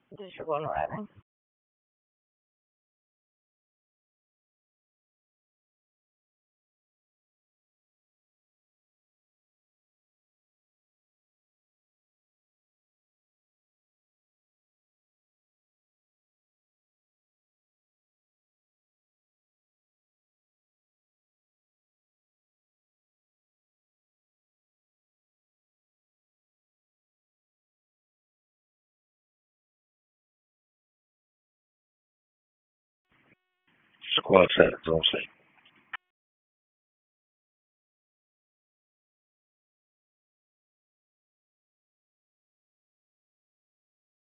Just going riding. C'est quoi ça, ton site?